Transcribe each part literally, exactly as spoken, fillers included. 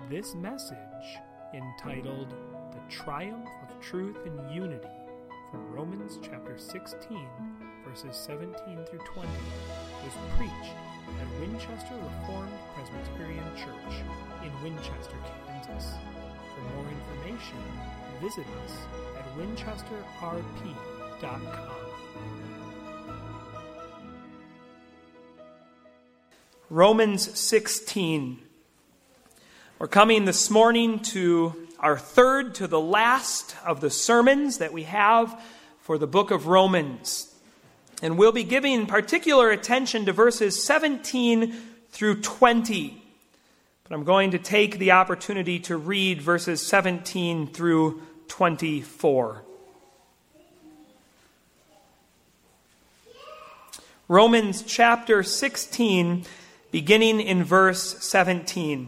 This message, entitled The Triumph of Truth and Unity, from Romans chapter sixteen, verses seventeen through twenty, was preached at Winchester Reformed Presbyterian Church in Winchester, Kansas. For more information, visit us at winchester r p dot com. Romans sixteen. We're coming this morning to our third to the last of the sermons that we have for the book of Romans. And we'll be giving particular attention to verses seventeen through twenty. But I'm going to take the opportunity to read verses seventeen through twenty-four. Romans chapter sixteen, beginning in verse seventeen.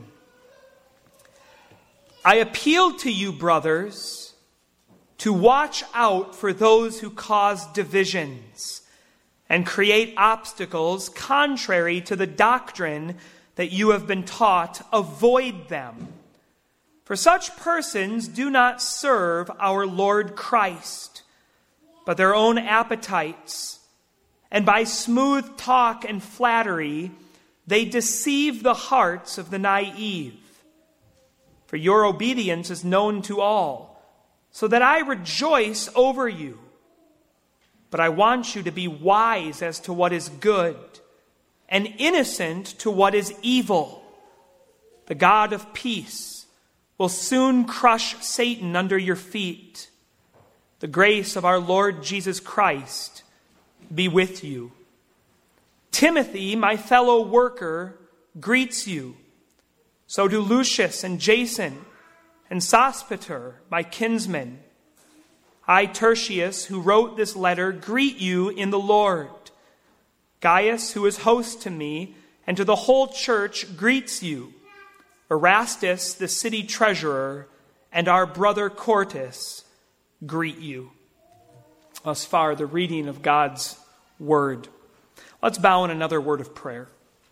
I appeal to you, brothers, to watch out for those who cause divisions and create obstacles contrary to the doctrine that you have been taught. Avoid them. For such persons do not serve our Lord Christ, but their own appetites. And by smooth talk and flattery, they deceive the hearts of the naive. For your obedience is known to all, so that I rejoice over you. But I want you to be wise as to what is good, and innocent to what is evil. The God of peace will soon crush Satan under your feet. The grace of our Lord Jesus Christ be with you. Timothy, my fellow worker, greets you. So do Lucius and Jason and Sospater, my kinsmen. I, Tertius, who wrote this letter, greet you in the Lord. Gaius, who is host to me and to the whole church, greets you. Erastus, the city treasurer, and our brother Quartus greet you. Thus far, the reading of God's word. Let's bow in another word of prayer.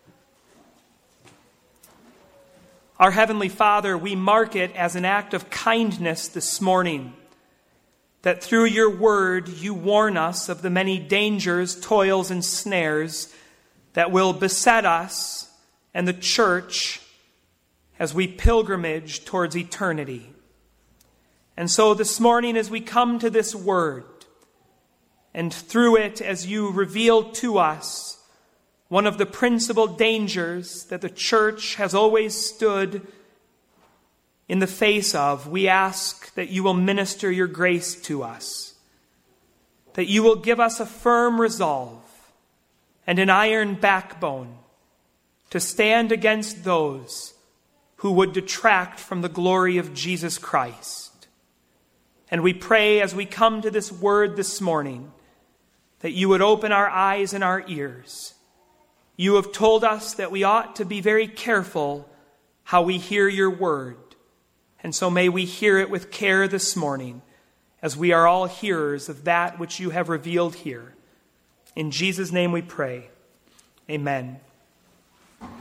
Our Heavenly Father, we mark it as an act of kindness this morning that through your word you warn us of the many dangers, toils, and snares that will beset us and the church as we pilgrimage towards eternity. And so this morning as we come to this word, and through it as you reveal to us one of the principal dangers that the church has always stood in the face of, we ask that you will minister your grace to us, that you will give us a firm resolve and an iron backbone to stand against those who would detract from the glory of Jesus Christ. And we pray as we come to this word this morning that you would open our eyes and our ears. You have told us that we ought to be very careful how we hear your word. And so may we hear it with care this morning, as we are all hearers of that which you have revealed here. In Jesus' name we pray. Amen. Well,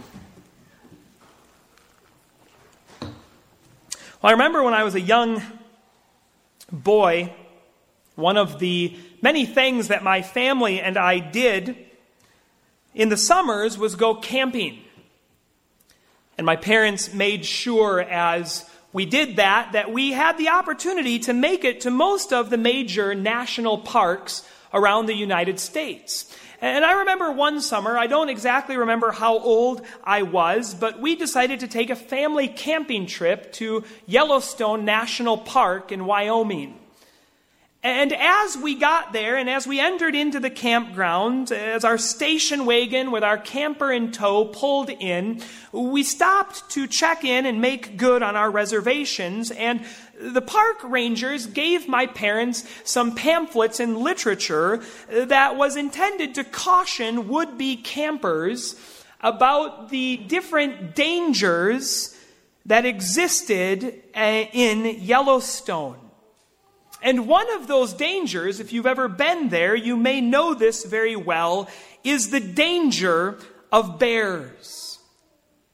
I remember when I was a young boy, one of the many things that my family and I did in the summers was go camping. And my parents made sure as we did that, that we had the opportunity to make it to most of the major national parks around the United States. And I remember one summer, I don't exactly remember how old I was, but we decided to take a family camping trip to Yellowstone National Park in Wyoming. And as we got there, and as we entered into the campground, as our station wagon with our camper in tow pulled in, we stopped to check in and make good on our reservations, and the park rangers gave my parents some pamphlets and literature that was intended to caution would-be campers about the different dangers that existed in Yellowstone. And one of those dangers, if you've ever been there, you may know this very well, is the danger of bears.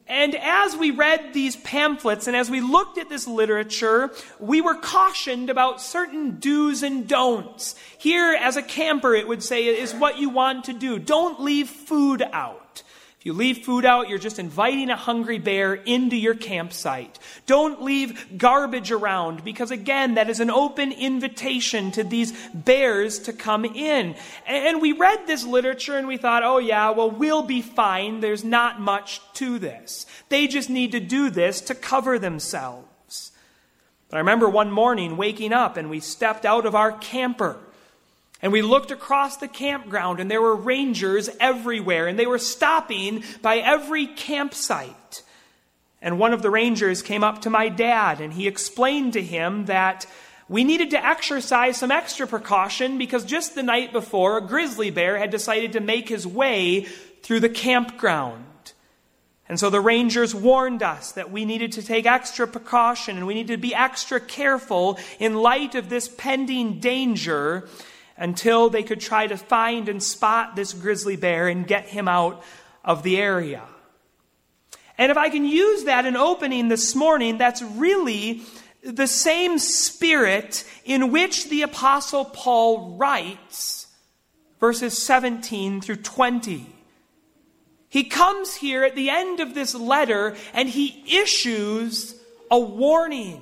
And as we read these pamphlets and as we looked at this literature, we were cautioned about certain do's and don'ts. Here, as a camper, it would say is what you want to do. Don't leave food out. If you leave food out, you're just inviting a hungry bear into your campsite. Don't leave garbage around because, again, that is an open invitation to these bears to come in. And we read this literature and we thought, oh yeah, well, we'll be fine. There's not much to this. They just need to do this to cover themselves. But I remember one morning waking up and we stepped out of our camper. And we looked across the campground and there were rangers everywhere and they were stopping by every campsite. And one of the rangers came up to my dad and he explained to him that we needed to exercise some extra precaution because just the night before, a grizzly bear had decided to make his way through the campground. And so the rangers warned us that we needed to take extra precaution and we needed to be extra careful in light of this pending danger until they could try to find and spot this grizzly bear and get him out of the area. And if I can use that in opening this morning, that's really the same spirit in which the Apostle Paul writes verses seventeen through twenty. He comes here at the end of this letter and he issues a warning.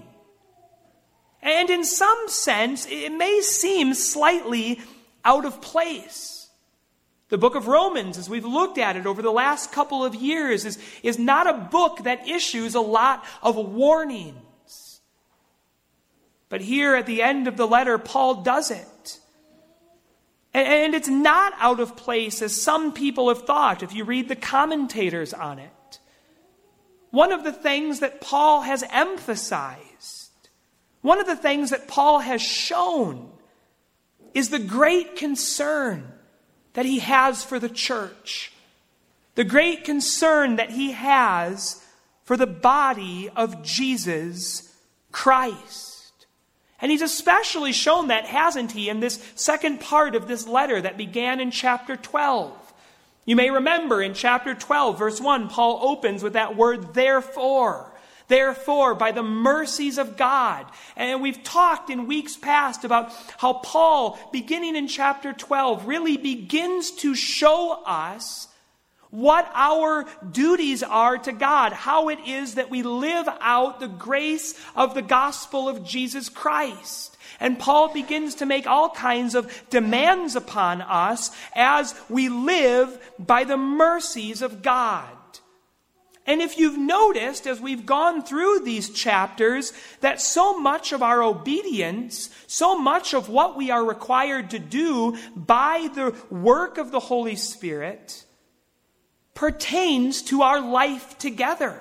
And in some sense, it may seem slightly out of place. The book of Romans, as we've looked at it over the last couple of years, is, is not a book that issues a lot of warnings. But here at the end of the letter, Paul does it. And, and it's not out of place as some people have thought if you read the commentators on it. One of the things that Paul has emphasized, one of the things that Paul has shown is the great concern that he has for the church. The great concern that he has for the body of Jesus Christ. And he's especially shown that, hasn't he, in this second part of this letter that began in chapter twelve. You may remember in chapter twelve, verse one, Paul opens with that word, therefore. Therefore, by the mercies of God. And we've talked in weeks past about how Paul, beginning in chapter twelve, really begins to show us what our duties are to God, how it is that we live out the grace of the gospel of Jesus Christ. And Paul begins to make all kinds of demands upon us as we live by the mercies of God. And if you've noticed, as we've gone through these chapters, that so much of our obedience, so much of what we are required to do by the work of the Holy Spirit pertains to our life together.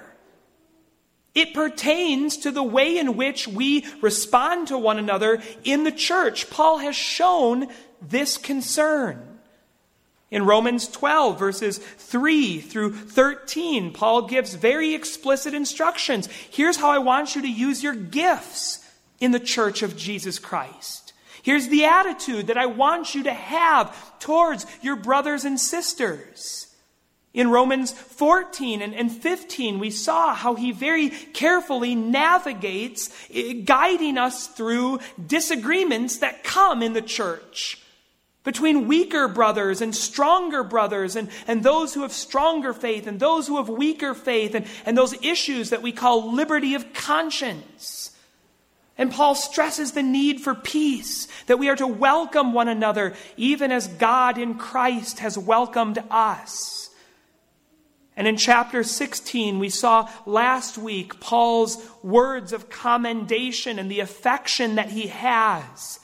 It pertains to the way in which we respond to one another in the church. Paul has shown this concern. In Romans twelve, verses three through thirteen, Paul gives very explicit instructions. Here's how I want you to use your gifts in the church of Jesus Christ. Here's the attitude that I want you to have towards your brothers and sisters. In Romans fourteen and fifteen, we saw how he very carefully navigates, guiding us through disagreements that come in the church between weaker brothers and stronger brothers, and, and those who have stronger faith and those who have weaker faith, and, and those issues that we call liberty of conscience. And Paul stresses the need for peace, that we are to welcome one another even as God in Christ has welcomed us. And in chapter sixteen, we saw last week Paul's words of commendation and the affection that he has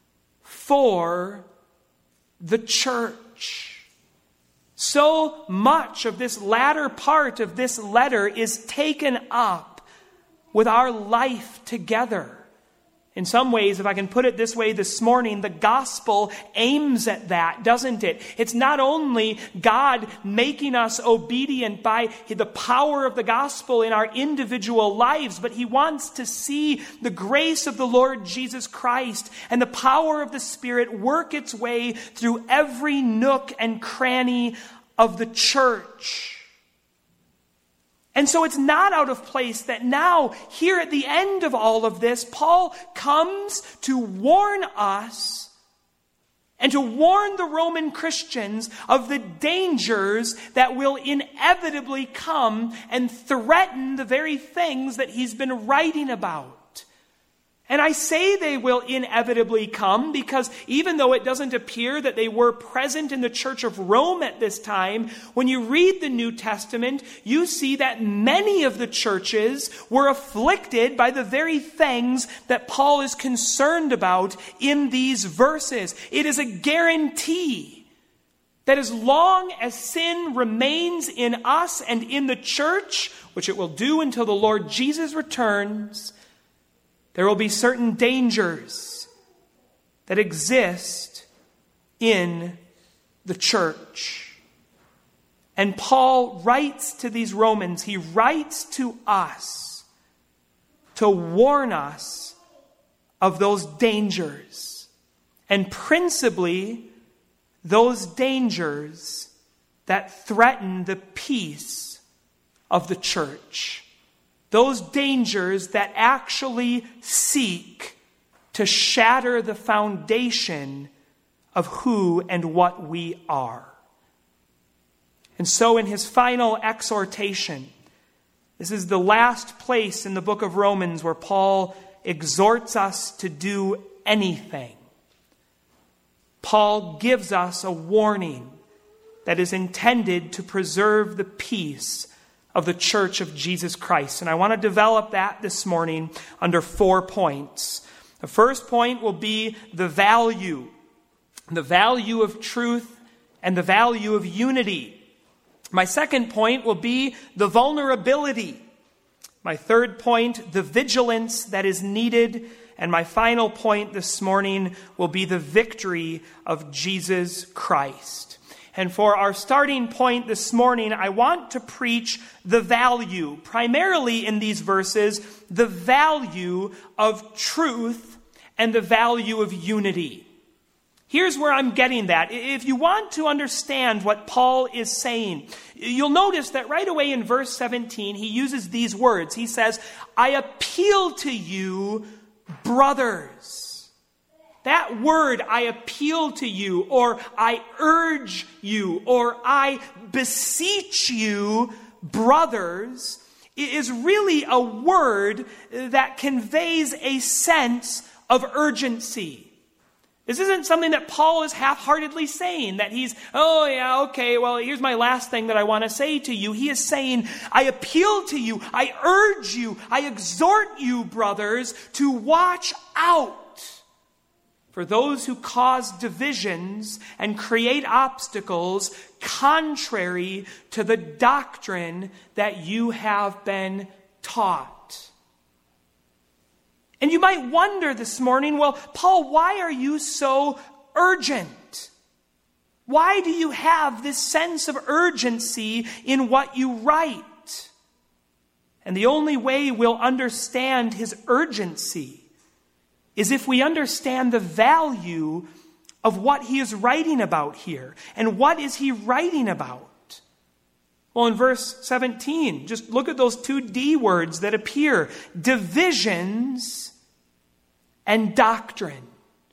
for the church. So much of this latter part of this letter is taken up with our life together. In some ways, if I can put it this way this morning, the gospel aims at that, doesn't it? It's not only God making us obedient by the power of the gospel in our individual lives, but he wants to see the grace of the Lord Jesus Christ and the power of the Spirit work its way through every nook and cranny of the church. And so it's not out of place that now, here at the end of all of this, Paul comes to warn us and to warn the Roman Christians of the dangers that will inevitably come and threaten the very things that he's been writing about. And I say they will inevitably come because even though it doesn't appear that they were present in the Church of Rome at this time, when you read the New Testament, you see that many of the churches were afflicted by the very things that Paul is concerned about in these verses. It is a guarantee that as long as sin remains in us and in the church, which it will do until the Lord Jesus returns, there will be certain dangers that exist in the church. And Paul writes to these Romans, he writes to us to warn us of those dangers. And principally, those dangers that threaten the peace of the church. Those dangers that actually seek to shatter the foundation of who and what we are. And so in his final exhortation, this is the last place in the book of Romans where Paul exhorts us to do anything. Paul gives us a warning that is intended to preserve the peace of the Church of Jesus Christ. And I want to develop that this morning under four points. The first point will be the value. The value of truth and the value of unity. My second point will be the vulnerability. My third point, the vigilance that is needed. And my final point this morning will be the victory of Jesus Christ. And for our starting point this morning, I want to preach the value, primarily in these verses, the value of truth and the value of unity. Here's where I'm getting that. If you want to understand what Paul is saying, you'll notice that right away in verse seventeen, he uses these words. He says, I appeal to you, brothers. That word, I appeal to you, or I urge you, or I beseech you, brothers, is really a word that conveys a sense of urgency. This isn't something that Paul is half-heartedly saying, that he's, oh yeah, okay, well, here's my last thing that I want to say to you. He is saying, I appeal to you, I urge you, I exhort you, brothers, to watch out for those who cause divisions and create obstacles contrary to the doctrine that you have been taught. And you might wonder this morning, well, Paul, why are you so urgent? Why do you have this sense of urgency in what you write? And the only way we'll understand his urgency is if we understand the value of what he is writing about here. And what is he writing about? Well, in verse seventeen, just look at those two D words that appear. Divisions and doctrine.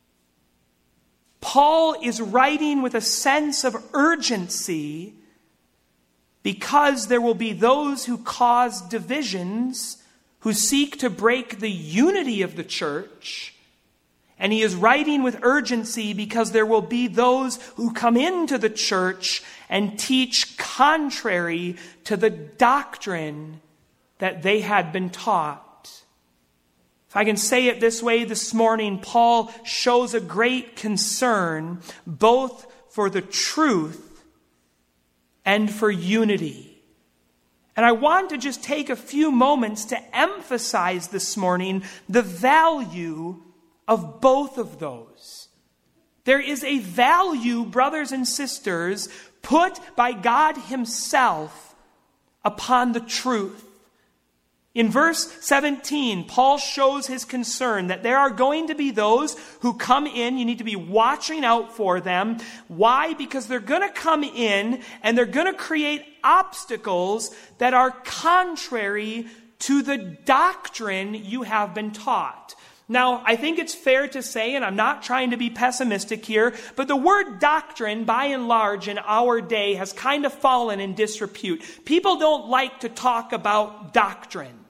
Paul is writing with a sense of urgency because there will be those who cause divisions, who seek to break the unity of the church. And he is writing with urgency because there will be those who come into the church and teach contrary to the doctrine that they had been taught. If I can say it this way this morning, Paul shows a great concern both for the truth and for unity. And I want to just take a few moments to emphasize this morning the value of both of those. There is a value, brothers and sisters, put by God himself upon the truth. In verse seventeen, Paul shows his concern that there are going to be those who come in. You need to be watching out for them. Why? Because they're going to come in and they're going to create obstacles that are contrary to the doctrine you have been taught. Now, I think it's fair to say, and I'm not trying to be pessimistic here, but the word doctrine, by and large, in our day has kind of fallen in disrepute. People don't like to talk about doctrine.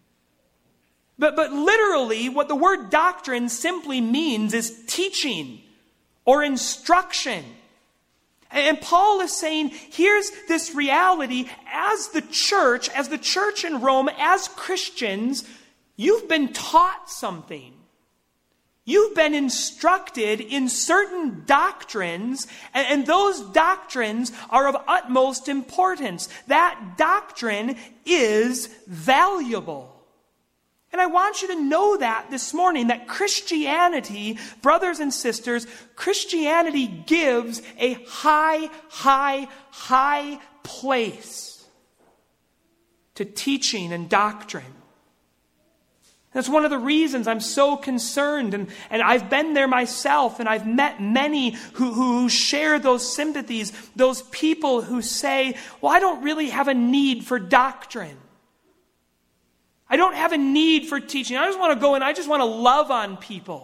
But, but literally, what the word doctrine simply means is teaching or instruction. And Paul is saying, here's this reality. As the church, as the church in Rome, as Christians, you've been taught something. You've been instructed in certain doctrines, and, and those doctrines are of utmost importance. That doctrine is valuable. And I want you to know that this morning, that Christianity, brothers and sisters, Christianity gives a high, high, high place to teaching and doctrine. That's one of the reasons I'm so concerned, and, and I've been there myself, and I've met many who, who share those sympathies, those people who say, well, I don't really have a need for doctrine. I don't have a need for teaching. I just want to go and I just want to love on people.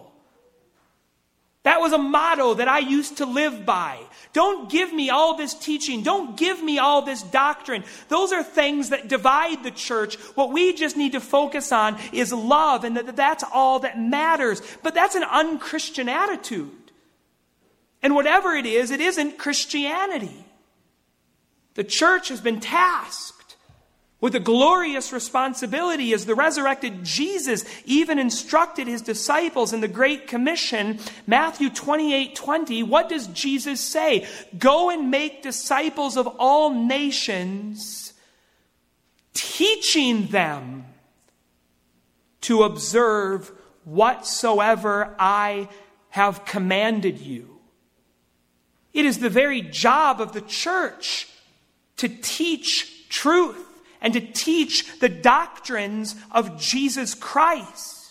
That was a motto that I used to live by. Don't give me all this teaching. Don't give me all this doctrine. Those are things that divide the church. What we just need to focus on is love, and that that's all that matters. But that's an unchristian attitude. And whatever it is, it isn't Christianity. The church has been tasked with a glorious responsibility, as the resurrected Jesus even instructed his disciples in the Great Commission, Matthew twenty-eight twenty. What does Jesus say? Go and make disciples of all nations, teaching them to observe whatsoever I have commanded you. It is the very job of the church to teach truth and to teach the doctrines of Jesus Christ.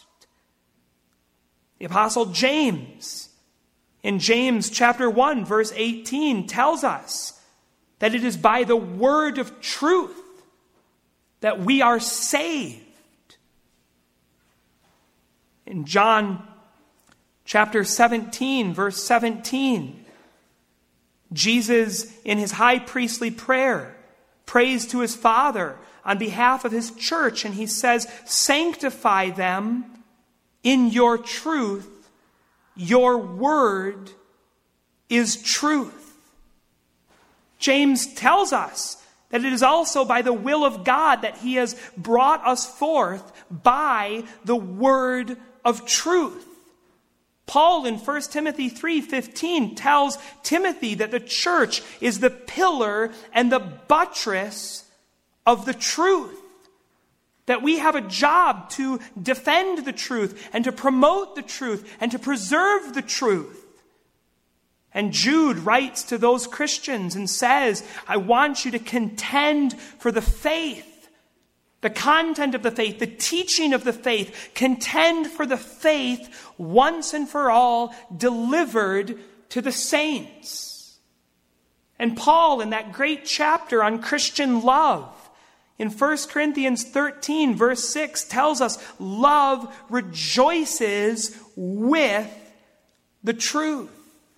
The Apostle James, in James chapter one, verse eighteen, tells us that it is by the word of truth that we are saved. In John chapter seventeen, verse seventeen, Jesus, in his high priestly prayer, prays to his Father on behalf of his church, and he says, sanctify them in your truth. Your word is truth. James tells us that it is also by the will of God that he has brought us forth by the word of truth. Paul in First Timothy three fifteen tells Timothy that the church is the pillar and the buttress of the truth. That we have a job to defend the truth and to promote the truth and to preserve the truth. And Jude writes to those Christians and says, I want you to contend for the faith. The content of the faith, the teaching of the faith, contend for the faith once and for all delivered to the saints. And Paul, in that great chapter on Christian love, in First Corinthians thirteen, verse six, tells us love rejoices with the truth.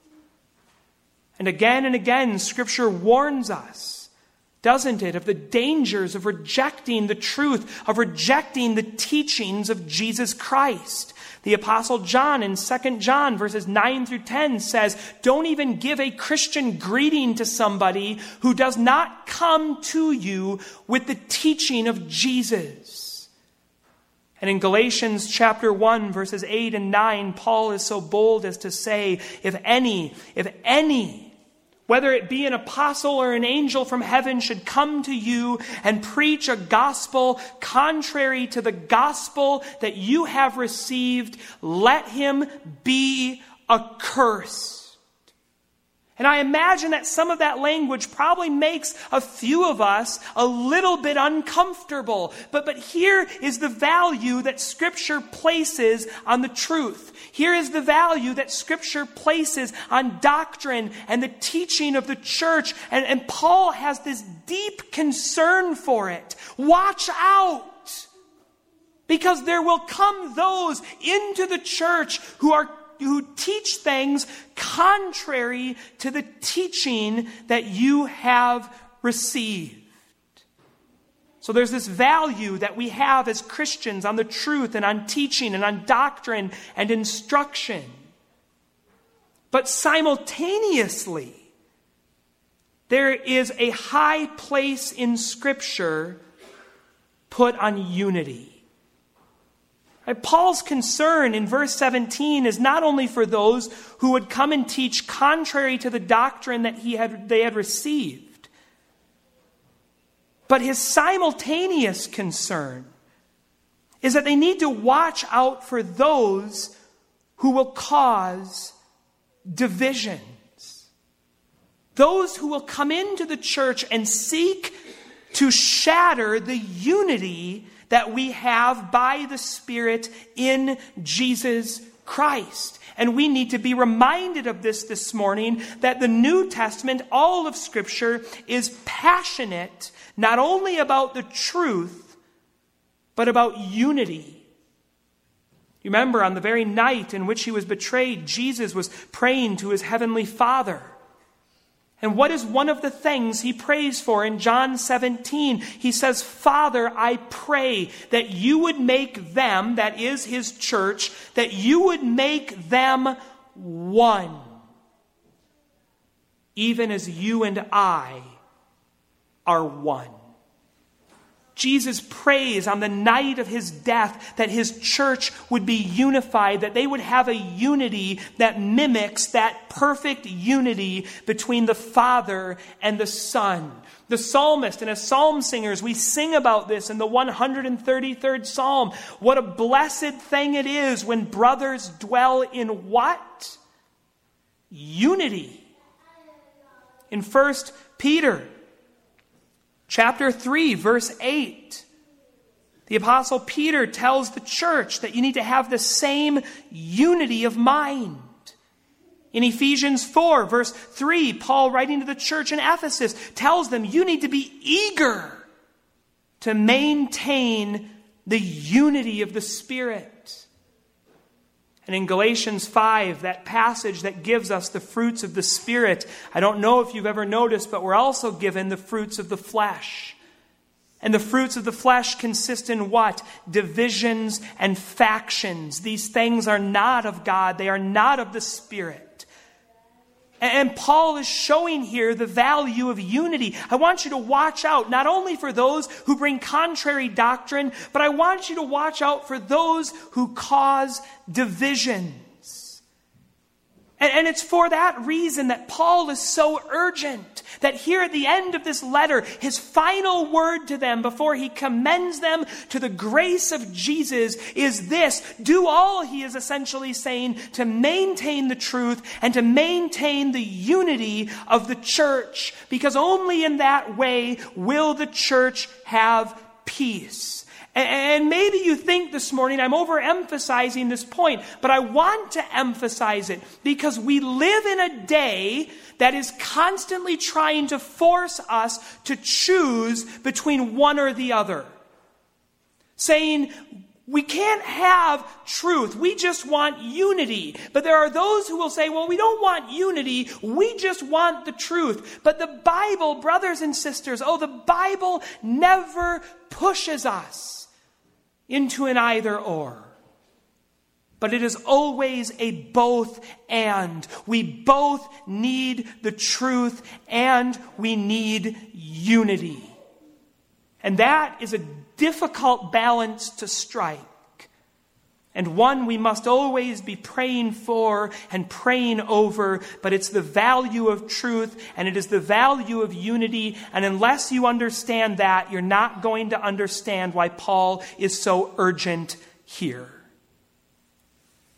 And again and again, Scripture warns us, doesn't it, of the dangers of rejecting the truth, of rejecting the teachings of Jesus Christ. The Apostle John in Second John verses nine through ten says, don't even give a Christian greeting to somebody who does not come to you with the teaching of Jesus. And in Galatians chapter one verses eight and nine, Paul is so bold as to say, if any, if any, whether it be an apostle or an angel from heaven, should come to you and preach a gospel contrary to the gospel that you have received, let him be accursed. And I imagine that some of that language probably makes a few of us a little bit uncomfortable. But, but here is the value that Scripture places on the truth. Here is the value that Scripture places on doctrine and the teaching of the church. And, and Paul has this deep concern for it. Watch out! Because there will come those into the church who are who teach things contrary to the teaching that you have received. So there's this value that we have as Christians on the truth and on teaching and on doctrine and instruction. But simultaneously, there is a high place in Scripture put on unity. Paul's concern in verse seventeen is not only for those who would come and teach contrary to the doctrine that he had, they had received, but his simultaneous concern is that they need to watch out for those who will cause divisions. Those who will come into the church and seek to shatter the unity that we have by the Spirit in Jesus Christ. And we need to be reminded of this this morning, that the New Testament, all of Scripture, is passionate not only about the truth, but about unity. You remember, on the very night in which he was betrayed, Jesus was praying to his heavenly Father. And what is one of the things he prays for in John seventeen? He says, Father, I pray that you would make them, that is his church, that you would make them one, even as you and I are one. Jesus prays on the night of his death that his church would be unified, that they would have a unity that mimics that perfect unity between the Father and the Son. The psalmist and as psalm singers, we sing about this in the one hundred thirty-third Psalm. What a blessed thing it is when brothers dwell in what? Unity. In First Peter chapter three, verse eight, the Apostle Peter tells the church that you need to have the same unity of mind. In Ephesians four, verse three, Paul, writing to the church in Ephesus, tells them you need to be eager to maintain the unity of the Spirit. And in Galatians five, that passage that gives us the fruits of the Spirit, I don't know if you've ever noticed, but we're also given the fruits of the flesh. And the fruits of the flesh consist in what? Divisions and factions. These things are not of God. They are not of the Spirit. And Paul is showing here the value of unity. I want you to watch out, not only for those who bring contrary doctrine, but I want you to watch out for those who cause divisions. And it's for that reason that Paul is so urgent that here at the end of this letter, his final word to them before he commends them to the grace of Jesus is this: do all, he is essentially saying, to maintain the truth and to maintain the unity of the church, because only in that way will the church have peace. And maybe you think this morning I'm overemphasizing this point, but I want to emphasize it because we live in a day that is constantly trying to force us to choose between one or the other. Saying, we can't have truth. We just want unity. But there are those who will say, well, we don't want unity. We just want the truth. But the Bible, brothers and sisters, oh, the Bible never pushes us into an either or. But it is always a both and. We both need the truth and we need unity. And that is a difficult balance to strike. And one we must always be praying for and praying over, but it's the value of truth and it is the value of unity. And unless you understand that, you're not going to understand why Paul is so urgent here.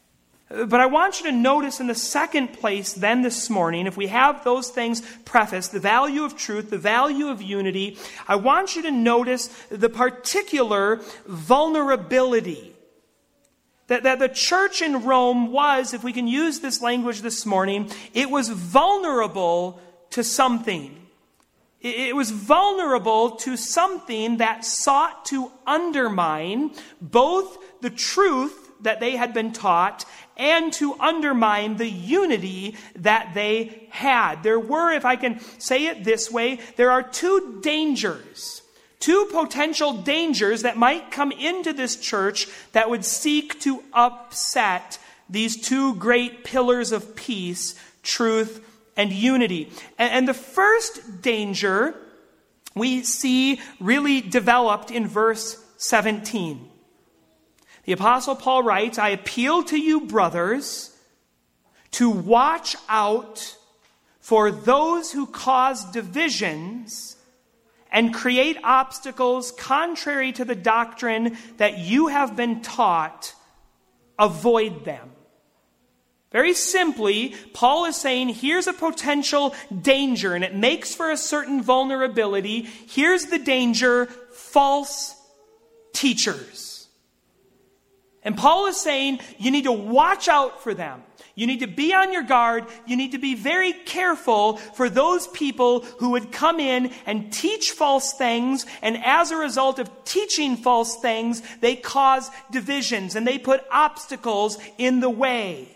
But I want you to notice in the second place then this morning, if we have those things prefaced, the value of truth, the value of unity, I want you to notice the particular vulnerability that, that the church in Rome was, if we can use this language this morning, it was vulnerable to something. It was vulnerable to something that sought to undermine both the truth that they had been taught and to undermine the unity that they had. There were, if I can say it this way, there are two dangers, two potential dangers that might come into this church that would seek to upset these two great pillars of peace, truth and unity. And, and the first danger we see really developed in verse seventeen. The Apostle Paul writes, I appeal to you, brothers, to watch out for those who cause divisions and create obstacles contrary to the doctrine that you have been taught. Avoid them. Very simply, Paul is saying, here's a potential danger, and it makes for a certain vulnerability. Here's the danger: false teachers. And Paul is saying, you need to watch out for them. You need to be on your guard. You need to be very careful for those people who would come in and teach false things, and as a result of teaching false things, they cause divisions and they put obstacles in the way.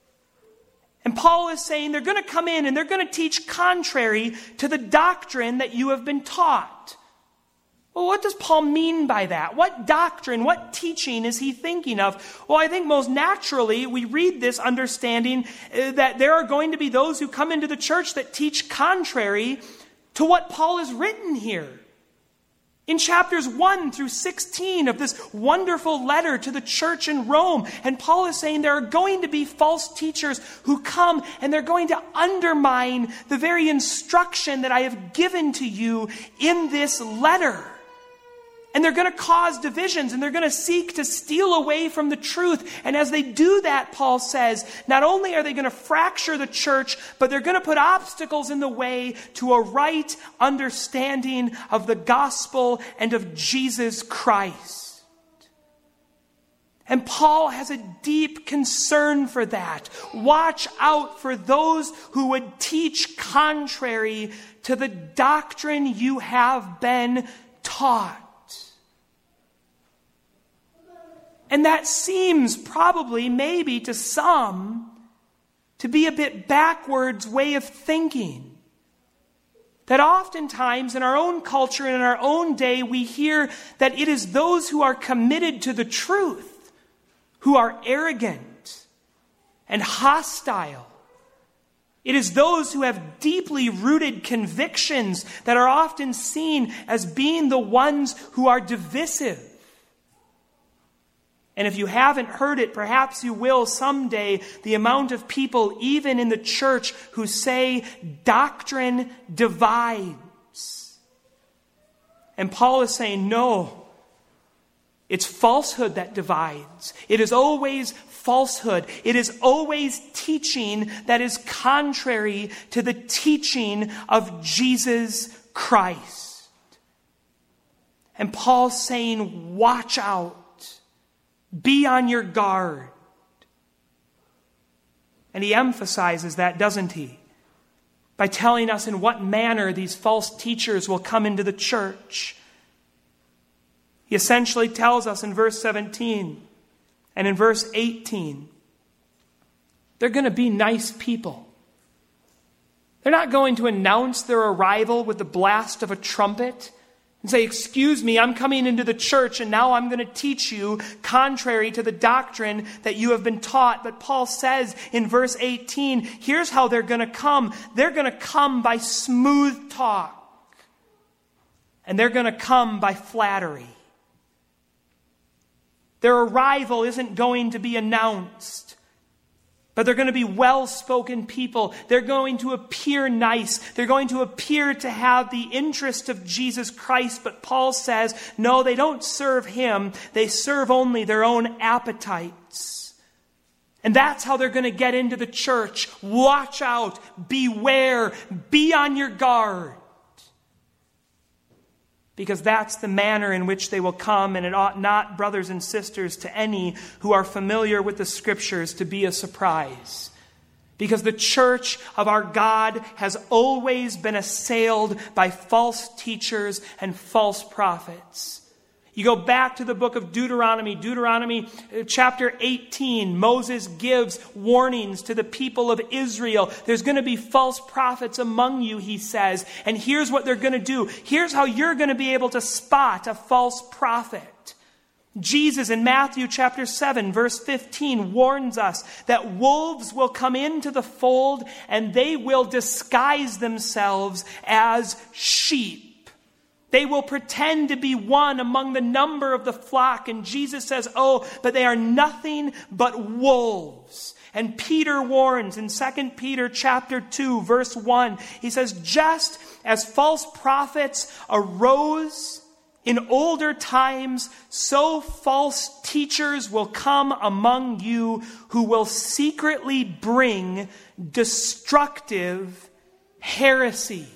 And Paul is saying they're going to come in and they're going to teach contrary to the doctrine that you have been taught. Well, what does Paul mean by that? What doctrine, what teaching is he thinking of? Well, I think most naturally we read this understanding uh, that there are going to be those who come into the church that teach contrary to what Paul has written here. In chapters one through sixteen of this wonderful letter to the church in Rome, and Paul is saying there are going to be false teachers who come and they're going to undermine the very instruction that I have given to you in this letter. And they're going to cause divisions, and they're going to seek to steal away from the truth. And as they do that, Paul says, not only are they going to fracture the church, but they're going to put obstacles in the way to a right understanding of the gospel and of Jesus Christ. And Paul has a deep concern for that. Watch out for those who would teach contrary to the doctrine you have been taught. And that seems probably, maybe to some, to be a bit backwards way of thinking. That oftentimes in our own culture and in our own day, we hear that it is those who are committed to the truth, who are arrogant and hostile. It is those who have deeply rooted convictions that are often seen as being the ones who are divisive. And if you haven't heard it, perhaps you will someday, the amount of people, even in the church, who say doctrine divides. And Paul is saying, no, it's falsehood that divides. It is always falsehood. It is always teaching that is contrary to the teaching of Jesus Christ. And Paul's saying, watch out. Be on your guard. And he emphasizes that, doesn't he? By telling us in what manner these false teachers will come into the church. He essentially tells us in verse seventeen and in verse eighteen, they're going to be nice people. They're not going to announce their arrival with the blast of a trumpet and say, excuse me, I'm coming into the church and now I'm going to teach you contrary to the doctrine that you have been taught. But Paul says in verse eighteen, here's how they're going to come. They're going to come by smooth talk. And they're going to come by flattery. Their arrival isn't going to be announced. But they're going to be well-spoken people. They're going to appear nice. They're going to appear to have the interest of Jesus Christ. But Paul says, no, they don't serve him. They serve only their own appetites. And that's how they're going to get into the church. Watch out. Beware. Be on your guard. Because that's the manner in which they will come, and it ought not, brothers and sisters, to any who are familiar with the Scriptures to be a surprise. Because the church of our God has always been assailed by false teachers and false prophets. You go back to the book of Deuteronomy, Deuteronomy chapter eighteen, Moses gives warnings to the people of Israel. There's going to be false prophets among you, he says, and here's what they're going to do. Here's how you're going to be able to spot a false prophet. Jesus in Matthew chapter seven, verse fifteen, warns us that wolves will come into the fold and they will disguise themselves as sheep. They will pretend to be one among the number of the flock. And Jesus says, oh, but they are nothing but wolves. And Peter warns in Second Peter chapter two, verse one, he says, just as false prophets arose in older times, so false teachers will come among you who will secretly bring destructive heresies.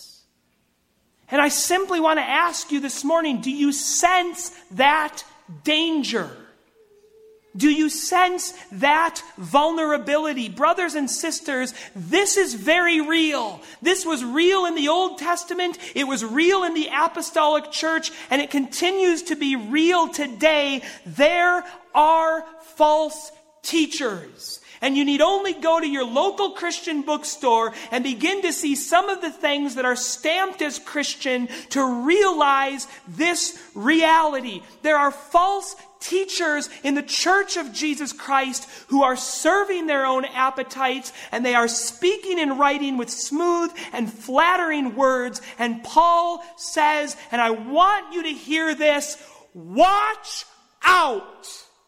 And I simply want to ask you this morning, do you sense that danger? Do you sense that vulnerability? Brothers and sisters, this is very real. This was real in the Old Testament. It was real in the apostolic church, and it continues to be real today. There are false teachers. And you need only go to your local Christian bookstore and begin to see some of the things that are stamped as Christian to realize this reality. There are false teachers in the church of Jesus Christ who are serving their own appetites, and they are speaking and writing with smooth and flattering words. And Paul says, and I want you to hear this, watch out.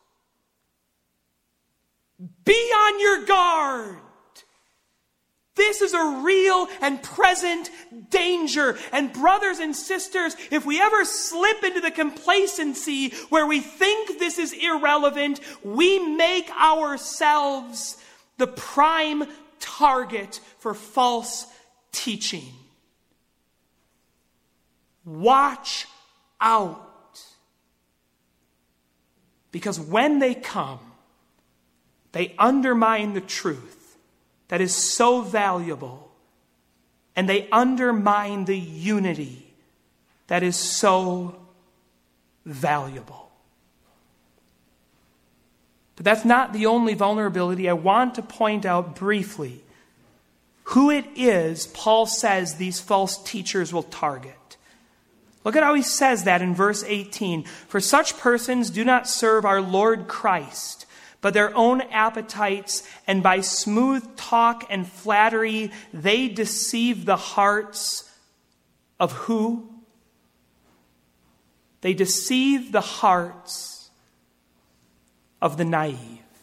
Be on your guard. This is a real and present danger. And brothers and sisters, if we ever slip into the complacency where we think this is irrelevant, we make ourselves the prime target for false teaching. Watch out. Because when they come, they undermine the truth that is so valuable, and they undermine the unity that is so valuable. But that's not the only vulnerability. I want to point out briefly who it is Paul says these false teachers will target. Look at how he says that in verse eighteen. For such persons do not serve our Lord Christ, but their own appetites, and by smooth talk and flattery, they deceive the hearts of who? They deceive the hearts of the naive.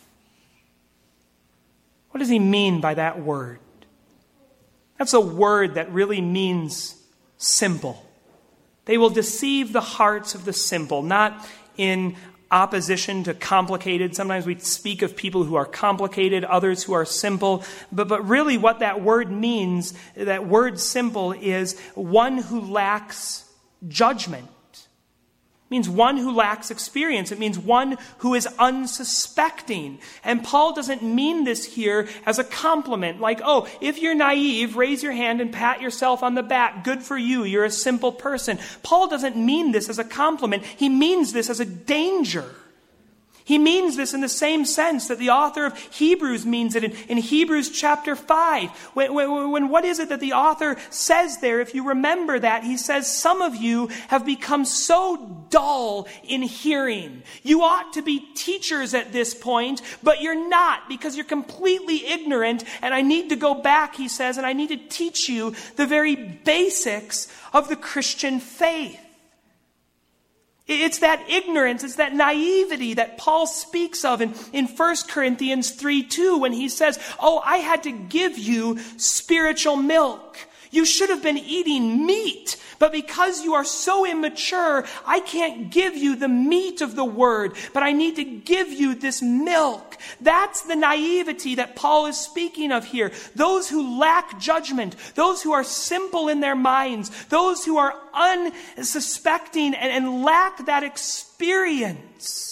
What does he mean by that word? That's a word that really means simple. They will deceive the hearts of the simple, not in opposition to complicated. Sometimes we speak of people who are complicated, others who are simple. But, but really what that word means, that word simple, is one who lacks judgment. It means one who lacks experience. It means one who is unsuspecting. And Paul doesn't mean this here as a compliment. Like, oh, if you're naive, raise your hand and pat yourself on the back. Good for you. You're a simple person. Paul doesn't mean this as a compliment. He means this as a danger. He means this in the same sense that the author of Hebrews means it in, in Hebrews chapter five. When, when, when what is it that the author says there? If you remember that, he says, some of you have become so dull in hearing. You ought to be teachers at this point, but you're not, because you're completely ignorant. And I need to go back, he says, and I need to teach you the very basics of the Christian faith. It's that ignorance, it's that naivety that Paul speaks of in, in First Corinthians three two when he says, oh, I had to give you spiritual milk. You should have been eating meat, but because you are so immature, I can't give you the meat of the word, but I need to give you this milk. That's the naivety that Paul is speaking of here. Those who lack judgment, those who are simple in their minds, those who are unsuspecting and, and lack that experience.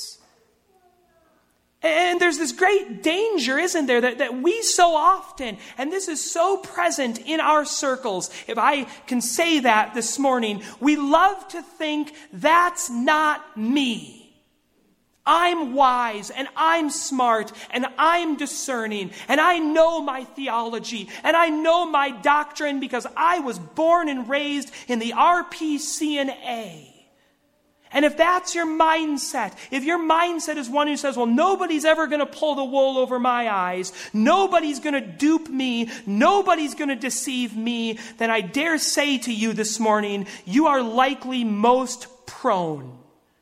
And there's this great danger, isn't there, that, that we so often, and this is so present in our circles, if I can say that this morning, we love to think that's not me. I'm wise, and I'm smart, and I'm discerning, and I know my theology, and I know my doctrine because I was born and raised in the R P C N A. And if that's your mindset, if your mindset is one who says, well, nobody's ever going to pull the wool over my eyes, nobody's going to dupe me, nobody's going to deceive me, then I dare say to you this morning, you are likely most prone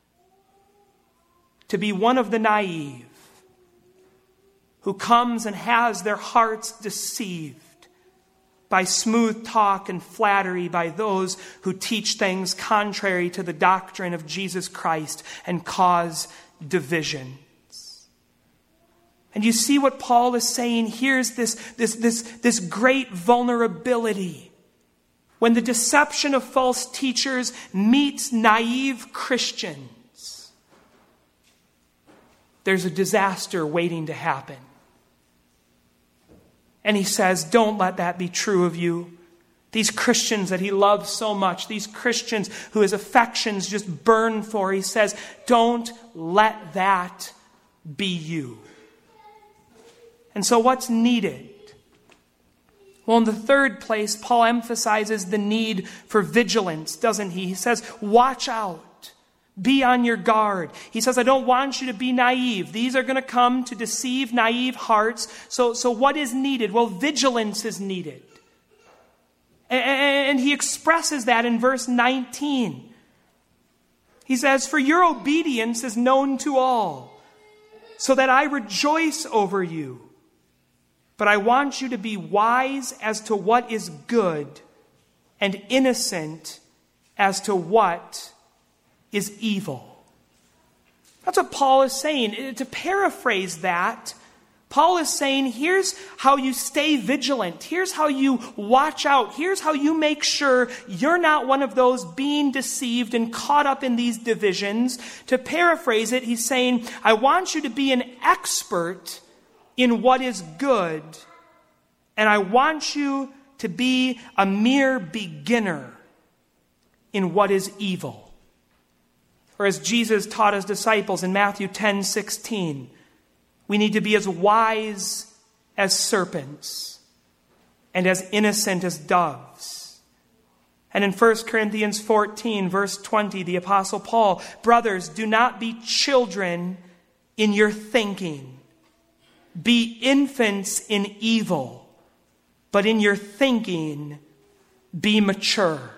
to be one of the naive who comes and has their hearts deceived by smooth talk and flattery by those who teach things contrary to the doctrine of Jesus Christ and cause divisions. And you see what Paul is saying? Here's this, this, this, this great vulnerability. When the deception of false teachers meets naive Christians, there's a disaster waiting to happen. And he says, don't let that be true of you. These Christians that he loves so much, these Christians who his affections just burn for, he says, don't let that be you. And so what's needed? Well, in the third place, Paul emphasizes the need for vigilance, doesn't he? He says, watch out. Be on your guard. He says, I don't want you to be naive. These are going to come to deceive naive hearts. So, so what is needed? Well, vigilance is needed. And, and he expresses that in verse nineteen. He says, for your obedience is known to all, so that I rejoice over you. But I want you to be wise as to what is good and innocent as to what is evil. That's what Paul is saying. To paraphrase that, Paul is saying, here's how you stay vigilant. Here's how you watch out. Here's how you make sure you're not one of those being deceived and caught up in these divisions. To paraphrase it, he's saying, I want you to be an expert in what is good, and I want you to be a mere beginner in what is evil. Or as Jesus taught his disciples in Matthew ten sixteen, we need to be as wise as serpents and as innocent as doves. And in First Corinthians fourteen, verse twenty, the Apostle Paul, brothers, do not be children in your thinking. Be infants in evil, but in your thinking, be mature.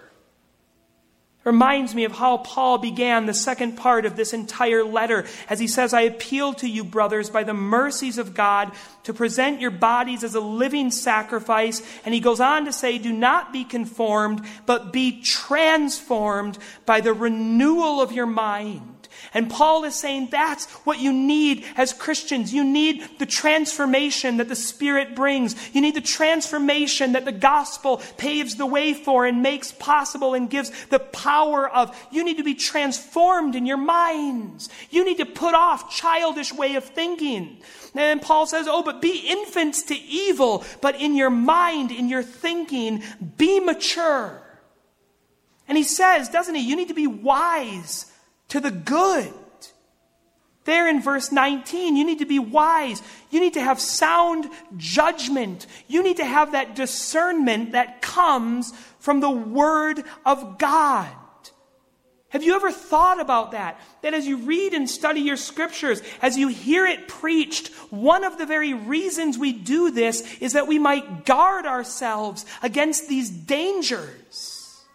Reminds me of how Paul began the second part of this entire letter as he says, I appeal to you, brothers, by the mercies of God, to present your bodies as a living sacrifice. And he goes on to say, do not be conformed, but be transformed by the renewal of your mind. And Paul is saying that's what you need as Christians. You need the transformation that the Spirit brings. You need the transformation that the gospel paves the way for and makes possible and gives the power of. You need to be transformed in your minds. You need to put off childish way of thinking. And Paul says, oh, but be infants to evil, but in your mind, in your thinking, be mature. And he says, doesn't he, you need to be wise to the good. There in verse nineteen, you need to be wise. You need to have sound judgment. You need to have that discernment that comes from the Word of God. Have you ever thought about that? That as you read and study your scriptures, as you hear it preached, one of the very reasons we do this is that we might guard ourselves against these dangers.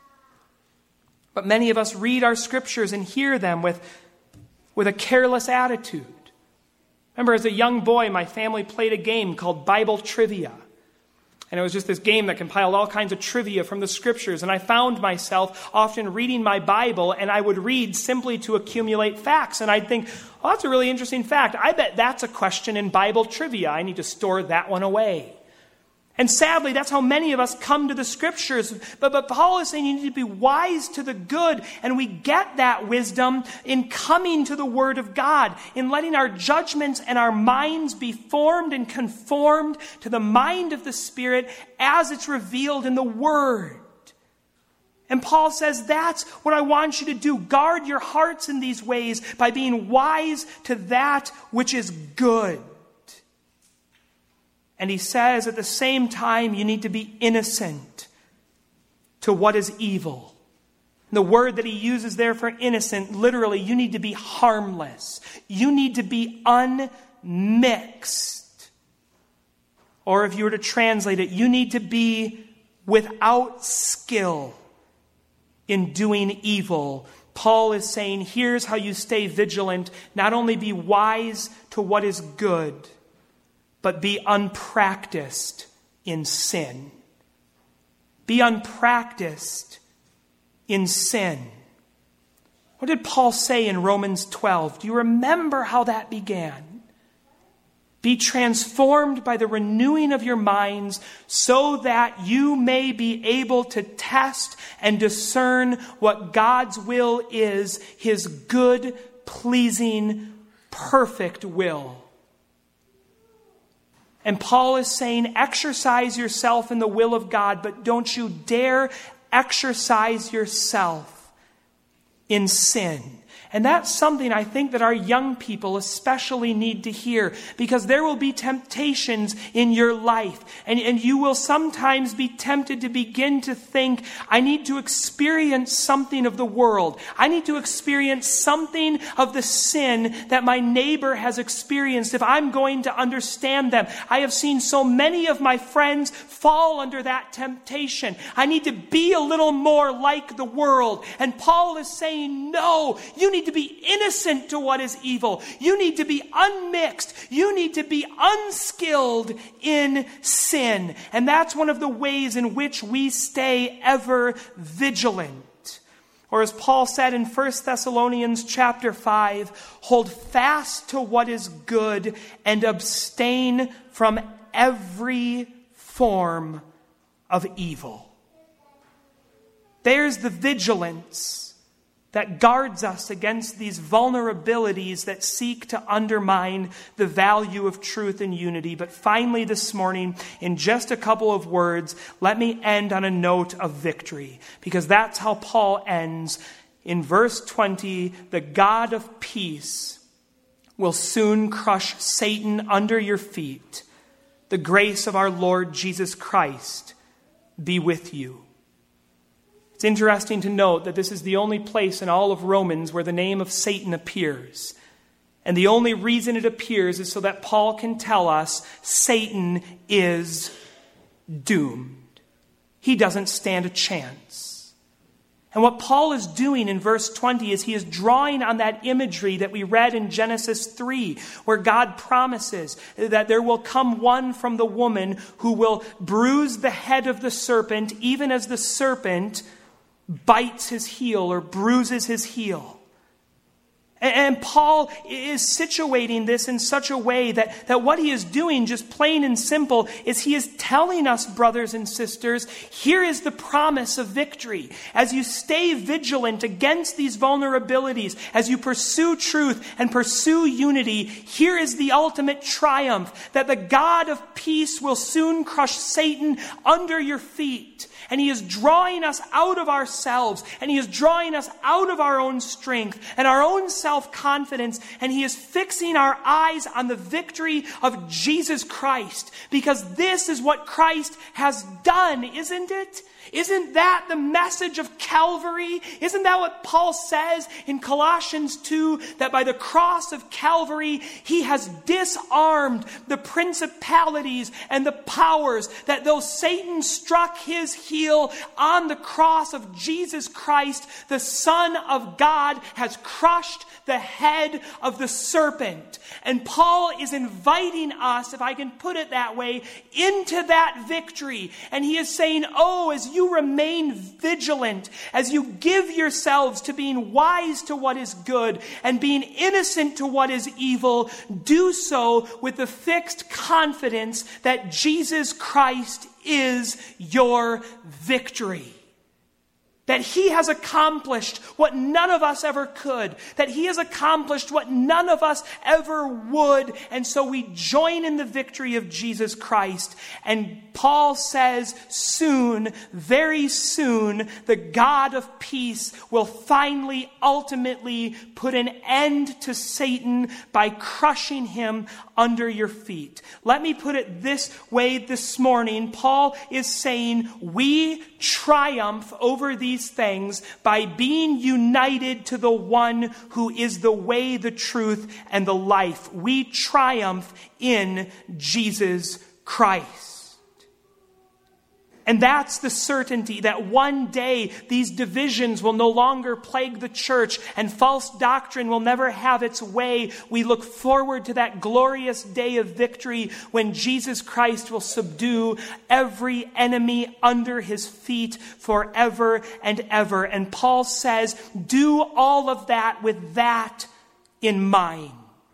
But many of us read our scriptures and hear them with, with a careless attitude. Remember, as a young boy, my family played a game called Bible Trivia. And it was just this game that compiled all kinds of trivia from the scriptures. And I found myself often reading my Bible, and I would read simply to accumulate facts. And I'd think, oh, that's a really interesting fact. I bet that's a question in Bible trivia. I need to store that one away. And sadly, that's how many of us come to the scriptures. But, but Paul is saying you need to be wise to the good. And we get that wisdom in coming to the Word of God, in letting our judgments and our minds be formed and conformed to the mind of the Spirit as it's revealed in the Word. And Paul says, that's what I want you to do. Guard your hearts in these ways by being wise to that which is good. And he says at the same time, you need to be innocent to what is evil. The word that he uses there for innocent, literally, you need to be harmless. You need to be unmixed. Or if you were to translate it, you need to be without skill in doing evil. Paul is saying, here's how you stay vigilant. Not only be wise to what is good, but be unpracticed in sin. Be unpracticed in sin. What did Paul say in Romans twelve? Do you remember how that began? Be transformed by the renewing of your minds so that you may be able to test and discern what God's will is, his good, pleasing, perfect will. And Paul is saying, exercise yourself in the will of God, but don't you dare exercise yourself in sin. And that's something I think that our young people especially need to hear, because there will be temptations in your life. And, and you will sometimes be tempted to begin to think, I need to experience something of the world. I need to experience something of the sin that my neighbor has experienced if I'm going to understand them. I have seen so many of my friends fall under that temptation. I need to be a little more like the world. And Paul is saying, no, you need to be innocent to what is evil. You need to be unmixed. You need to be unskilled in sin. And that's one of the ways in which we stay ever vigilant. Or as Paul said in First Thessalonians chapter five, hold fast to what is good and abstain from every form of evil. There's the vigilance that guards us against these vulnerabilities that seek to undermine the value of truth and unity. But finally this morning, in just a couple of words, let me end on a note of victory, because that's how Paul ends. In verse twenty, the God of peace will soon crush Satan under your feet. The grace of our Lord Jesus Christ be with you. It's interesting to note that this is the only place in all of Romans where the name of Satan appears. And the only reason it appears is so that Paul can tell us Satan is doomed. He doesn't stand a chance. And what Paul is doing in verse twenty is he is drawing on that imagery that we read in Genesis three, where God promises that there will come one from the woman who will bruise the head of the serpent, even as the serpent bites his heel or bruises his heel. And Paul is situating this in such a way that, that what he is doing, just plain and simple, is he is telling us, brothers and sisters, here is the promise of victory. As you stay vigilant against these vulnerabilities, as you pursue truth and pursue unity, here is the ultimate triumph, that the God of peace will soon crush Satan under your feet. And he is drawing us out of ourselves, and he is drawing us out of our own strength and our own self-confidence, and he is fixing our eyes on the victory of Jesus Christ, because this is what Christ has done, isn't it? Isn't that the message of Calvary? Isn't that what Paul says in Colossians two, that by the cross of Calvary, he has disarmed the principalities and the powers, that though Satan struck his heel on the cross of Jesus Christ, the Son of God has crushed the head of the serpent. And Paul is inviting us, if I can put it that way, into that victory. And he is saying, oh, as you remain vigilant, as you give yourselves to being wise to what is good and being innocent to what is evil, do so with the fixed confidence that Jesus Christ is your victory. That he has accomplished what none of us ever could. That he has accomplished what none of us ever would. And so we join in the victory of Jesus Christ. And Paul says, soon, very soon, the God of peace will finally, ultimately put an end to Satan by crushing him under your feet. Let me put it this way this morning. Paul is saying we triumph over these things by being united to the one who is the way, the truth, and the life. We triumph in Jesus Christ. And that's the certainty that one day these divisions will no longer plague the church and false doctrine will never have its way. We look forward to that glorious day of victory when Jesus Christ will subdue every enemy under his feet forever and ever. And Paul says, do all of that with that in mind.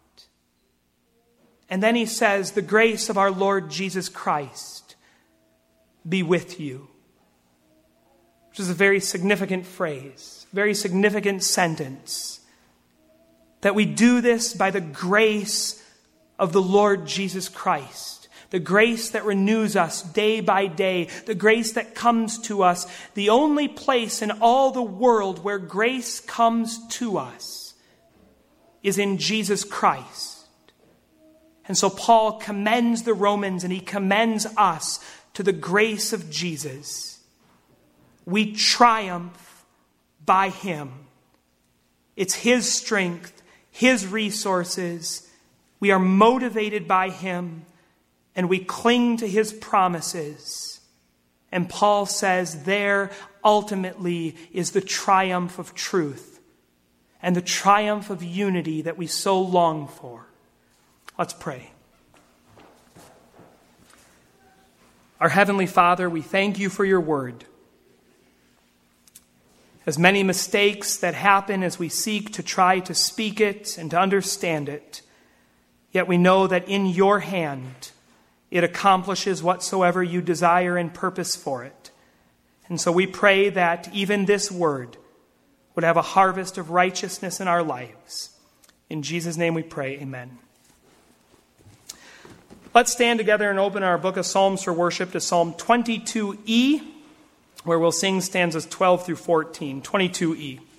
And then he says, the grace of our Lord Jesus Christ be with you. Which is a very significant phrase, very significant sentence. That we do this by the grace of the Lord Jesus Christ. The grace that renews us day by day. The grace that comes to us. The only place in all the world where grace comes to us is in Jesus Christ. And so Paul commends the Romans and he commends us to the grace of Jesus. We triumph by him. It's his strength, his resources. We are motivated by him, and we cling to his promises. And Paul says there ultimately is the triumph of truth and the triumph of unity that we so long for. Let's pray. Our Heavenly Father, we thank you for your word. As many mistakes that happen as we seek to try to speak it and to understand it, yet we know that in your hand it accomplishes whatsoever you desire and purpose for it. And so we pray that even this word would have a harvest of righteousness in our lives. In Jesus' name we pray, amen. Let's stand together and open our book of Psalms for worship to Psalm twenty-two E, where we'll sing stanzas twelve through fourteen. twenty-two E.